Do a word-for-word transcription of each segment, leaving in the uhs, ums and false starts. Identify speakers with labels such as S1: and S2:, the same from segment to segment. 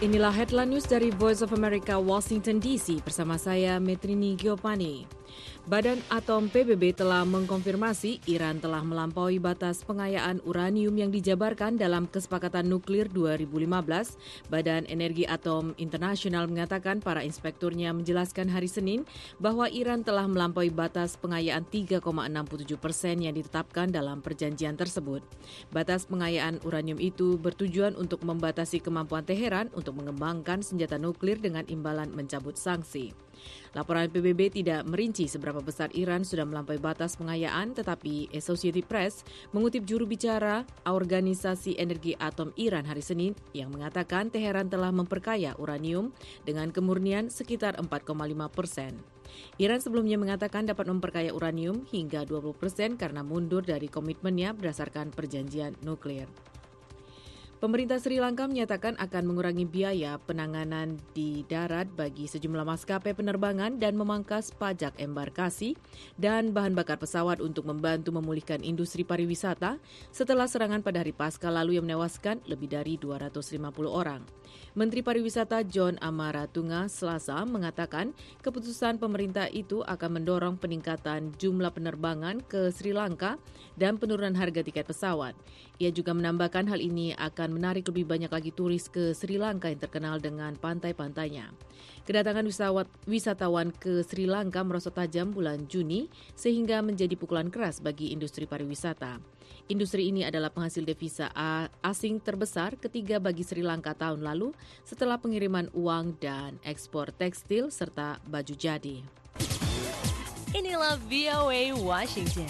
S1: Inilah headline news dari Voice of America Washington D C bersama saya Metrini Giopani. Badan Atom P B B telah mengkonfirmasi Iran telah melampaui batas pengayaan uranium yang dijabarkan dalam Kesepakatan Nuklir dua ribu lima belas. Badan Energi Atom Internasional mengatakan para inspekturnya menjelaskan hari Senin bahwa Iran telah melampaui batas pengayaan tiga koma enam tujuh persen yang ditetapkan dalam perjanjian tersebut. Batas pengayaan uranium itu bertujuan untuk membatasi kemampuan Teheran untuk mengembangkan senjata nuklir dengan imbalan mencabut sanksi. Laporan P B B tidak merinci seberapa besar Iran sudah melampaui batas pengayaan, tetapi Associated Press mengutip juru bicara Organisasi Energi Atom Iran hari Senin yang mengatakan Teheran telah memperkaya uranium dengan kemurnian sekitar empat koma lima persen. Iran sebelumnya mengatakan dapat memperkaya uranium hingga dua puluh persen karena mundur dari komitmennya berdasarkan perjanjian nuklir. Pemerintah Sri Lanka menyatakan akan mengurangi biaya penanganan di darat bagi sejumlah maskapai penerbangan dan memangkas pajak embarkasi dan bahan bakar pesawat untuk membantu memulihkan industri pariwisata setelah serangan pada hari Paskah lalu yang menewaskan lebih dari dua ratus lima puluh orang. Menteri Pariwisata John Amaratunga Selasa mengatakan keputusan pemerintah itu akan mendorong peningkatan jumlah penerbangan ke Sri Lanka dan penurunan harga tiket pesawat. Ia juga menambahkan hal ini akan menarik lebih banyak lagi turis ke Sri Lanka yang terkenal dengan pantai-pantainya. Kedatangan wisawat, wisatawan ke Sri Lanka merosot tajam bulan Juni sehingga menjadi pukulan keras bagi industri pariwisata. Industri ini adalah penghasil devisa asing terbesar ketiga bagi Sri Lanka tahun lalu setelah pengiriman uang dan ekspor tekstil serta baju jadi.
S2: Inilah V O A Washington.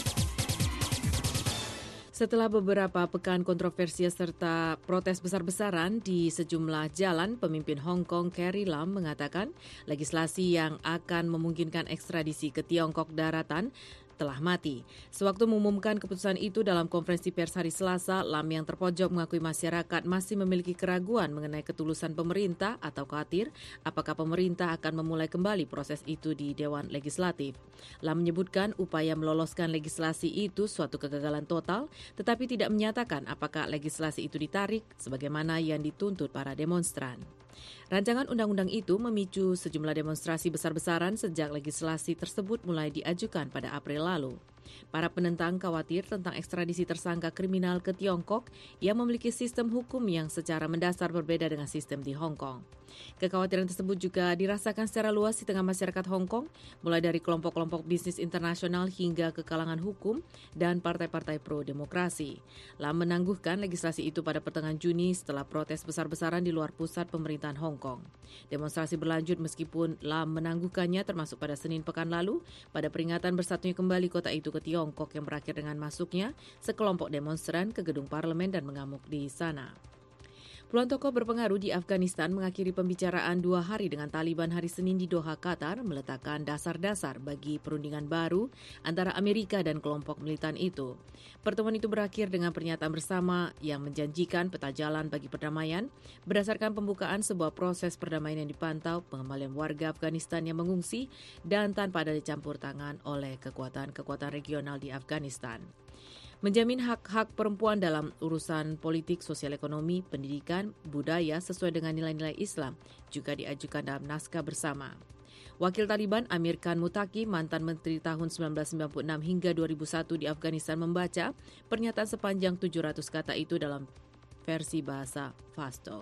S1: Setelah beberapa pekan kontroversial serta protes besar-besaran di sejumlah jalan, pemimpin Hong Kong Carrie Lam mengatakan legislasi yang akan memungkinkan ekstradisi ke Tiongkok daratan telah mati. Sewaktu mengumumkan keputusan itu dalam konferensi pers hari Selasa, Lam yang terpojok mengakui masyarakat masih memiliki keraguan mengenai ketulusan pemerintah atau khawatir apakah pemerintah akan memulai kembali proses itu di Dewan Legislatif. Lam menyebutkan upaya meloloskan legislasi itu suatu kegagalan total, tetapi tidak menyatakan apakah legislasi itu ditarik sebagaimana yang dituntut para demonstran. Rancangan undang-undang itu memicu sejumlah demonstrasi besar-besaran sejak legislasi tersebut mulai diajukan pada April lalu. Para penentang khawatir tentang ekstradisi tersangka kriminal ke Tiongkok yang memiliki sistem hukum yang secara mendasar berbeda dengan sistem di Hong Kong. Kekhawatiran tersebut juga dirasakan secara luas di tengah masyarakat Hong Kong, mulai dari kelompok-kelompok bisnis internasional hingga ke kalangan hukum dan partai-partai pro-demokrasi. Lam menangguhkan legislasi itu pada pertengahan Juni setelah protes besar-besaran di luar pusat pemerintahan Hong Kong. Demonstrasi berlanjut meskipun Lam menangguhkannya termasuk pada Senin pekan lalu pada peringatan bersatunya kembali kota itu ke Tiongkok yang berakhir dengan masuknya sekelompok demonstran ke gedung parlemen dan mengamuk di sana. Puluhan tokoh berpengaruh di Afghanistan mengakhiri pembicaraan dua hari dengan Taliban hari Senin di Doha, Qatar, meletakkan dasar-dasar bagi perundingan baru antara Amerika dan kelompok militan itu. Pertemuan itu berakhir dengan pernyataan bersama yang menjanjikan peta jalan bagi perdamaian berdasarkan pembukaan sebuah proses perdamaian yang dipantau, pengembalian warga Afghanistan yang mengungsi, dan tanpa ada dicampur tangan oleh kekuatan-kekuatan regional di Afghanistan. Menjamin hak-hak perempuan dalam urusan politik, sosial ekonomi, pendidikan, budaya sesuai dengan nilai-nilai Islam juga diajukan dalam naskah bersama. Wakil Taliban Amir Khan Muttaqi, mantan menteri tahun sembilan belas sembilan puluh enam hingga dua ribu satu di Afghanistan membaca pernyataan sepanjang tujuh ratus kata itu dalam versi bahasa Pashto.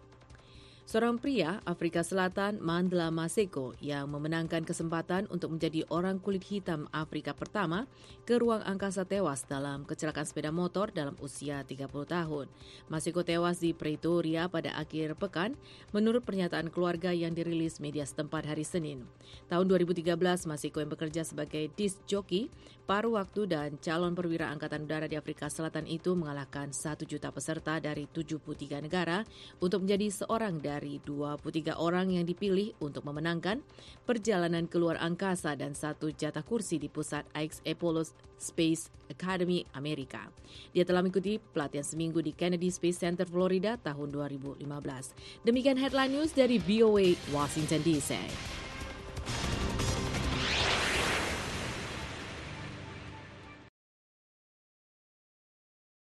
S1: Seorang pria Afrika Selatan, Mandla Maseko, yang memenangkan kesempatan untuk menjadi orang kulit hitam Afrika pertama ke ruang angkasa tewas dalam kecelakaan sepeda motor dalam usia tiga puluh tahun. Maseko tewas di Pretoria pada akhir pekan, menurut pernyataan keluarga yang dirilis media setempat hari Senin. Tahun dua ribu tiga belas, Maseko yang bekerja sebagai disc jockey, paruh waktu dan calon perwira Angkatan Udara di Afrika Selatan itu mengalahkan satu juta peserta dari tujuh puluh tiga negara untuk menjadi seorang dari dari dua puluh tiga orang yang dipilih untuk memenangkan perjalanan keluar angkasa dan satu jatah kursi di pusat Aix Apollo Space Academy Amerika. Dia telah mengikuti pelatihan seminggu di Kennedy Space Center, Florida tahun dua ribu lima belas. Demikian headline news dari V O A Washington D C.